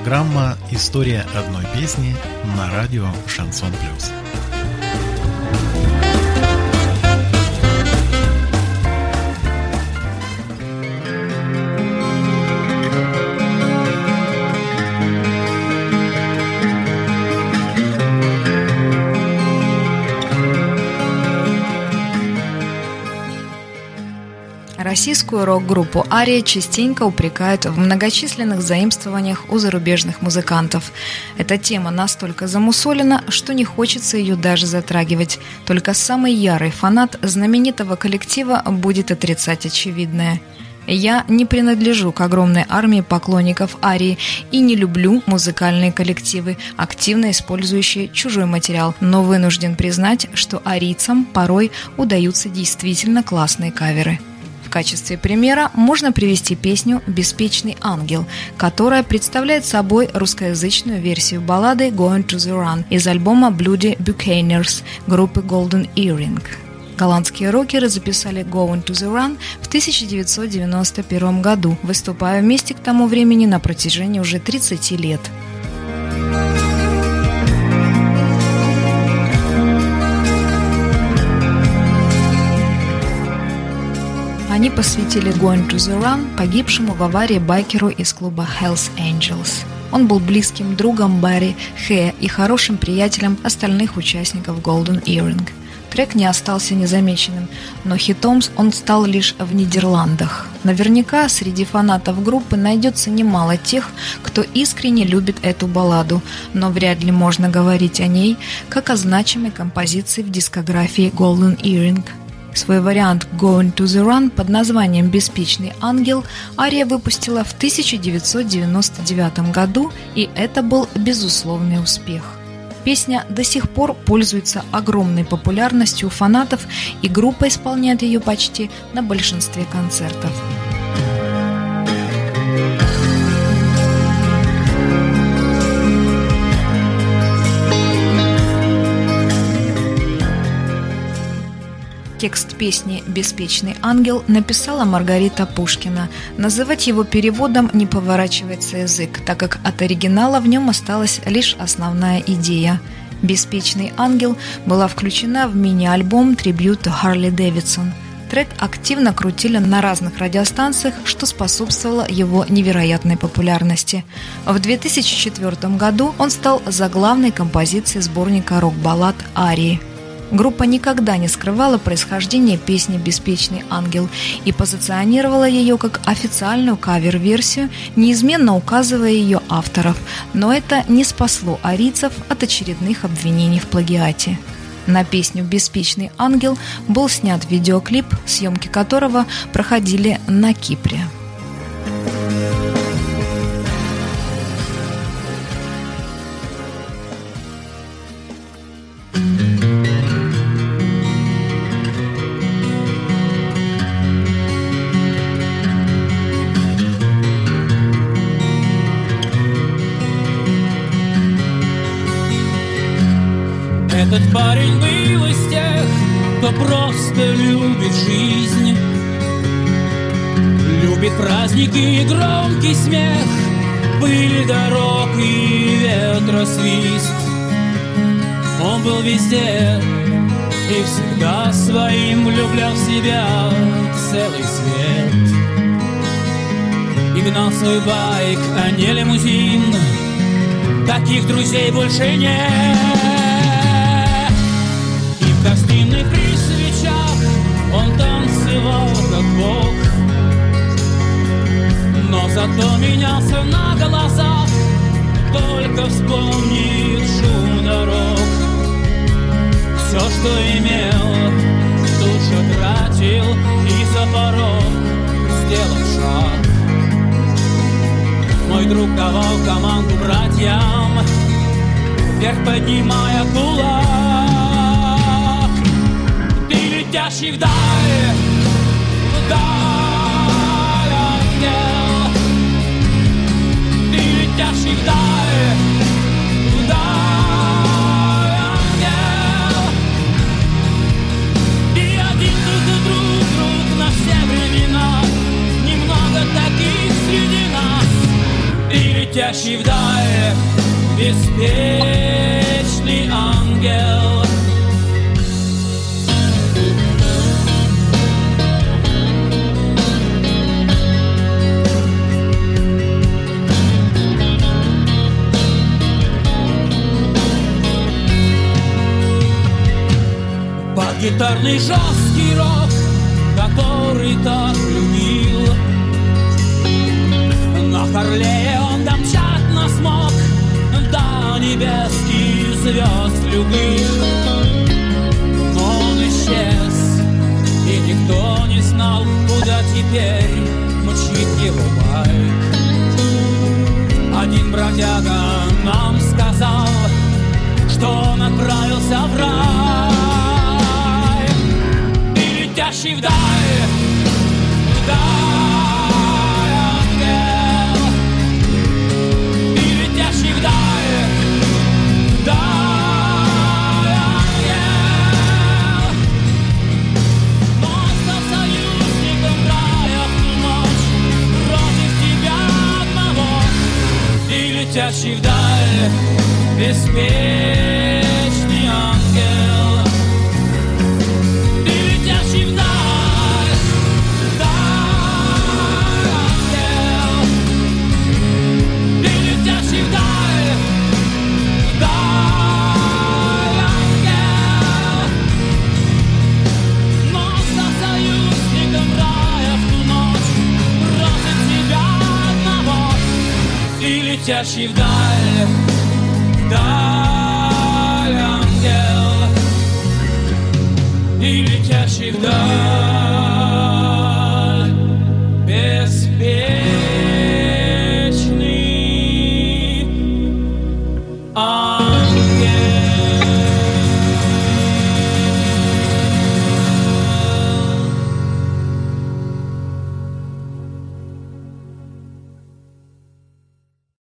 Программа «История одной песни» на радио «Шансон Плюс». Российскую рок-группу «Ария» частенько упрекают в многочисленных заимствованиях у зарубежных музыкантов. Эта тема настолько замусолена, что не хочется ее даже затрагивать. Только самый ярый фанат знаменитого коллектива будет отрицать очевидное. Я не принадлежу к огромной армии поклонников «Арии» и не люблю музыкальные коллективы, активно использующие чужой материал, но вынужден признать, что арийцам порой удаются действительно классные каверы. В качестве примера можно привести песню «Беспечный ангел», которая представляет собой русскоязычную версию баллады «Going to the Run» из альбома Bloody Buccaneers группы Golden Earring. Голландские рокеры записали «Going to the Run» в 1991 году, выступая вместе к тому времени на протяжении уже 30 лет. Они посвятили «Going to the Run» погибшему в аварии байкеру из клуба Hells Angels. Он был близким другом Барри Хэ и хорошим приятелем остальных участников Golden Earring. Трек не остался незамеченным, но хитом он стал лишь в Нидерландах. Наверняка среди фанатов группы найдется немало тех, кто искренне любит эту балладу, но вряд ли можно говорить о ней как о значимой композиции в дискографии Golden Earring. Свой вариант «Going to the Run» под названием «Беспечный ангел» Ария выпустила в 1999 году, и это был безусловный успех. Песня до сих пор пользуется огромной популярностью у фанатов, и группа исполняет ее почти на большинстве концертов. Текст песни «Беспечный ангел» написала Маргарита Пушкина. Называть его переводом не поворачивается язык, так как от оригинала в нем осталась лишь основная идея. «Беспечный ангел» была включена в мини-альбом «Tribute to Harley Davidson». Трек активно крутили на разных радиостанциях, что способствовало его невероятной популярности. В 2004 году он стал заглавной композицией сборника рок-баллад «Арии». Группа никогда не скрывала происхождение песни «Беспечный ангел» и позиционировала ее как официальную кавер-версию, неизменно указывая ее авторов, но это не спасло арийцев от очередных обвинений в плагиате. На песню «Беспечный ангел» был снят видеоклип, съемки которого проходили на Кипре. Этот парень был из тех, кто просто любит жизнь, любит праздники и громкий смех, пыль дорог и ветросвист. Он был везде и всегда своим влюблял в себя целый свет. И гнал свой байк, а не лимузин, таких друзей больше нет. В гостиной при свечах он танцевал как бог, но зато менялся на глазах, только вспомнит шум дорог. Все, что имел, тут же тратил и за порог сделал шаг. Мой друг давал команду братьям, вверх поднимая кулак. Летящий вдаль, ангел. Ты летящий вдаль, ангел. И один друг на все времена, немного таких среди нас. Ты летящий вдаль беспечный ангел. Под гитарный жесткий рок, который так любил, на Харлее он домчать нас мог до небесских звезд любых. Но он исчез, и никто не знал, куда теперь мчит его байк. Один бродяга нам сказал, что он отправился в рай. И летящий вдаль, вдаль ангел, и летящий вдаль, вдаль ангел. Но стал союзником рая в ту ночь против тебя одного. И летящий вдаль беспечный ангел. И летящий вдаль, вдаль ангел. И летящий вдаль, вдаль ангел. Но стал союзником рая в ту ночь против тебя одного. И летящий вдаль, вдаль ангел, и летящий вдаль беспечный.